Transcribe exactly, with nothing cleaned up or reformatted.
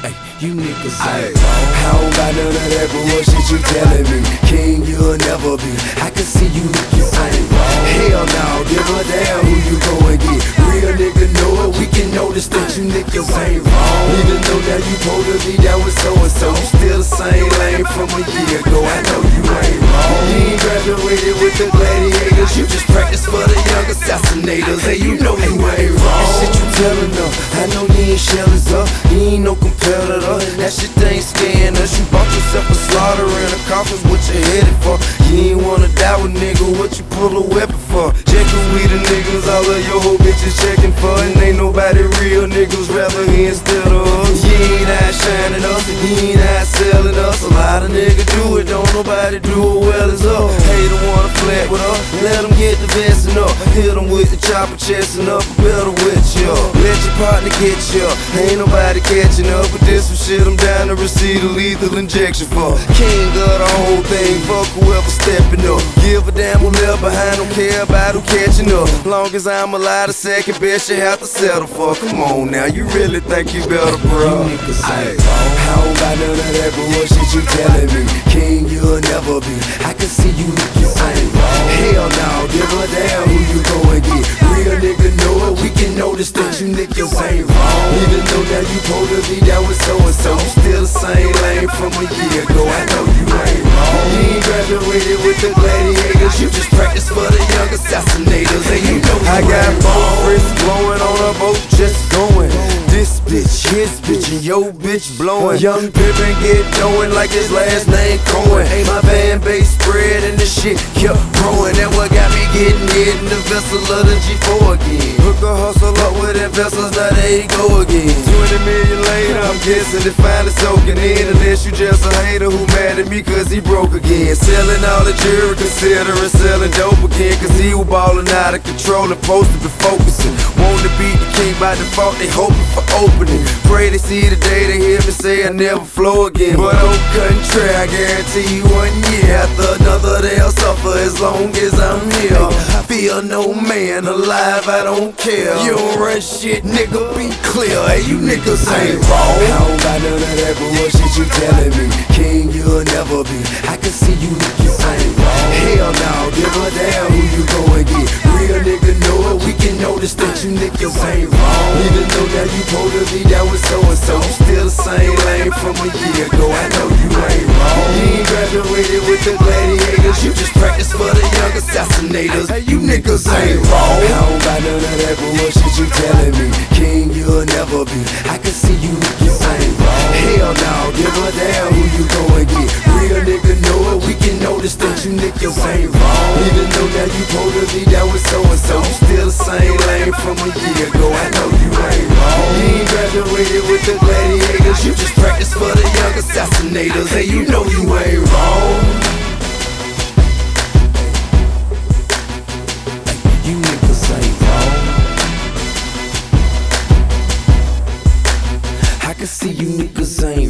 Ay, you niggas ain't wrong. I don't got none of that bullshit you telling me. King, you'll never be. I can see you niggas ain't wrong. Hell no, give a damn who you go and get. Real nigga know it, we can notice that you niggas ain't wrong. Even though now you supposed to be down with so-and-so, you still the same lane from a year ago. I know you ain't wrong. You ain't graduated with the gladiators, you just practice for the young assassinators. Hey, you know you ain't wrong. That shit you telling them, I know you ain't shellers up. You ain't no competitor, that shit ain't scaring us. You bought yourself a slaughter and a coffins, what you headed for? You ain't wanna die with nigga, what you pull a weapon for? Checking we the niggas, all of your whole bitches checking for. And ain't nobody real niggas, rather he instead of us. You ain't out shining us, you ain't out selling us. A lot of niggas do it, don't nobody do it well as us. Hater wanna flat with us, let them get the vesting up. Hit them with the chopper chesting up, better with you. Let your partner get you, ain't nobody catching up. But this some shit I'm down to receive a lethal injection for. King of the whole thing, fuck whoever stepping up. Give a damn who left behind, don't care about who catching up. Long as I'm alive, the second best you have to settle for. Come on now, you really think you better, bro? You niggas ain't wrong. I don't got none of that bullshit you telling me. King, you'll never be. I can see you niggas ain't wrong. Hell no, give a damn who you go and get. Real nigga know it, we can notice that you niggas ain't wrong. Even though now you supposed to be down with so-and-so, you still the same lane from a year ago. I know you ain't wrong. You ain't graduated with the gladiators, you just practice for the young assassinators. And you know you I got both wrists blowing on a boat, just going. This bitch, his bitch, and your bitch blowing. Young Pippin get going like his last name Cohen. Hey, my fan base spread and the shit kept growing. That what got me getting hit in the vessel of the G four again. Hook a hustle up with investors, now they go again. twenty million later, I'm guessing they finally soaking in. Unless you just a hater who mad at me cause he broke again. Selling all the jury, considering selling dope again. Cause he was balling out of control and supposed to be focusing. Want to beat the king by default, they hoping for opening. Pray they see the day they hear me say I never flow again. But on country, I guarantee you one year after another they'll suffer as long as I'm here. I feel no man alive, I don't care. You don't run shit, nigga, be clear. Hey, you niggas ain't wrong. I don't got none of that bullshit you telling me. King, you'll never be. I can see you niggas ain't wrong. Hell no, give a damn who you go and get. Real nigga know it, we can notice that you niggas ain't wrong. Even though now you supposed to be down with so-and-so, you still the same lane from a year ago. I know you ain't wrong. You ain't graduated with the gladiators, you just practice for the young assassinators. Hey, you niggas ain't wrong. I don't got none of that bullshit you telling me. King, you'll never be. I can see you niggas ain't wrong. Hell no, give a damn who you go and get. Real nigga know it, we can notice that you niggas ain't wrong. Even though now you supposed to be down with so-and-so, you still the same lane from a year ago. I know you ain't wrong. You ain't graduated with the gladiators, you just practice for the young assassinators. Hey, you know you ain't wrong. You niggas ain't wrong. I can see you niggas ain't